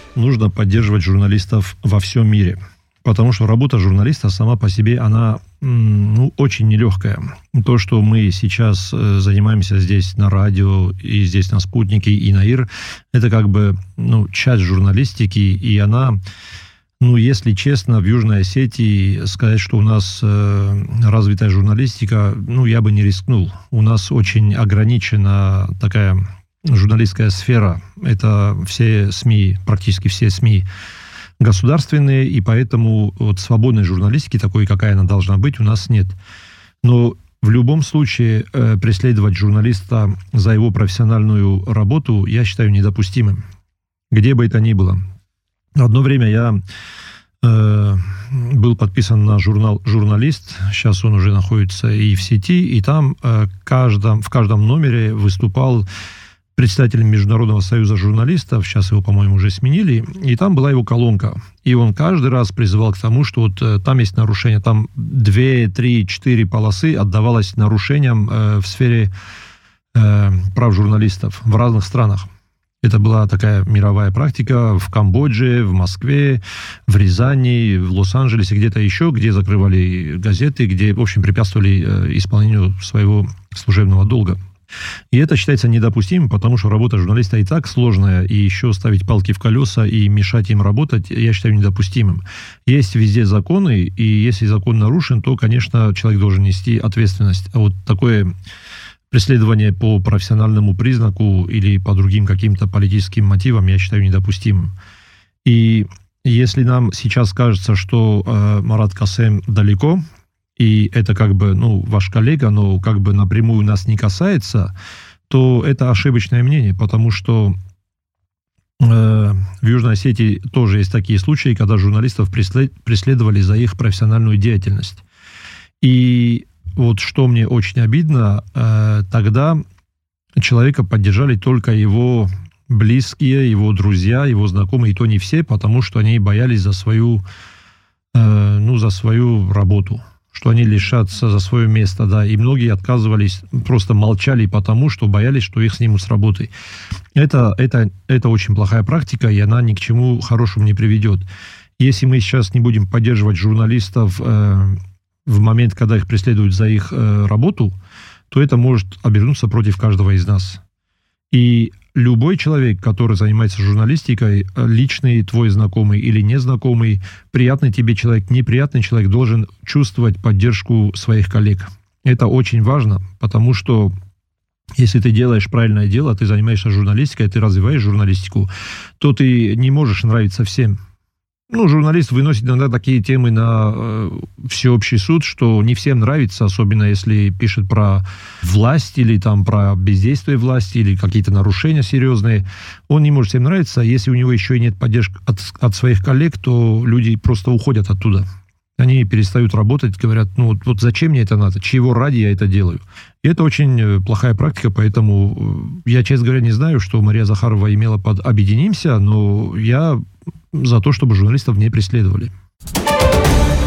нужно поддерживать журналистов во всем мире. Потому что работа журналиста сама по себе, она очень нелегкая. То, что мы сейчас занимаемся здесь на радио, и здесь на «Спутнике», и на ИР, это как бы часть журналистики, и она, если честно, в Южной Осетии сказать, что у нас развитая журналистика, я бы не рискнул. У нас очень ограничена такая журналистская сфера. Это все СМИ, практически все СМИ государственные, и поэтому свободной журналистики, такой, какая она должна быть, у нас нет. Но в любом случае преследовать журналиста за его профессиональную работу я считаю недопустимым. Где бы это ни было. Одно время я был подписан на журнал «Журналист», сейчас он уже находится и в сети, и там в каждом номере выступал председателем Международного союза журналистов, сейчас его, по-моему, уже сменили, и там была его колонка. И он каждый раз призывал к тому, что там есть нарушения, там 2, 3, 4 полосы отдавалось нарушениям в сфере прав журналистов в разных странах. Это была такая мировая практика в Камбодже, в Москве, в Рязани, в Лос-Анджелесе, где-то еще, где закрывали газеты, где, в общем, препятствовали исполнению своего служебного долга. И это считается недопустимым, потому что работа журналиста и так сложная, и еще ставить палки в колеса и мешать им работать, я считаю недопустимым. Есть везде законы, и если закон нарушен, то, конечно, человек должен нести ответственность. А вот такое преследование по профессиональному признаку или по другим каким-то политическим мотивам я считаю недопустимым. И если нам сейчас кажется, что Марат Касем далеко, и это как бы, ваш коллега, но как бы напрямую нас не касается, то это ошибочное мнение, потому что в Южной Осетии тоже есть такие случаи, когда журналистов преследовали за их профессиональную деятельность. И вот что мне очень обидно, тогда человека поддержали только его близкие, его друзья, его знакомые, и то не все, потому что они боялись за свою работу, что они лишатся за свое место, да, и многие отказывались, просто молчали потому, что боялись, что их снимут с работы. Это очень плохая практика, и она ни к чему хорошему не приведет. Если мы сейчас не будем поддерживать журналистов в момент, когда их преследуют за их работу, то это может обернуться против каждого из нас. И любой человек, который занимается журналистикой, личный твой знакомый или незнакомый, приятный тебе человек, неприятный человек, должен чувствовать поддержку своих коллег. Это очень важно, потому что если ты делаешь правильное дело, ты занимаешься журналистикой, ты развиваешь журналистику, то ты не можешь нравиться всем. Журналист выносит иногда такие темы на всеобщий суд, что не всем нравится, особенно если пишет про власть или там про бездействие власти или какие-то нарушения серьезные. Он не может всем нравиться. Если у него еще и нет поддержки от своих коллег, то люди просто уходят оттуда. Они перестают работать, говорят, вот зачем мне это надо, чего ради я это делаю. И это очень плохая практика, поэтому я, честно говоря, не знаю, что Мария Захарова имела под «объединимся», но я за то, чтобы журналистов не преследовали.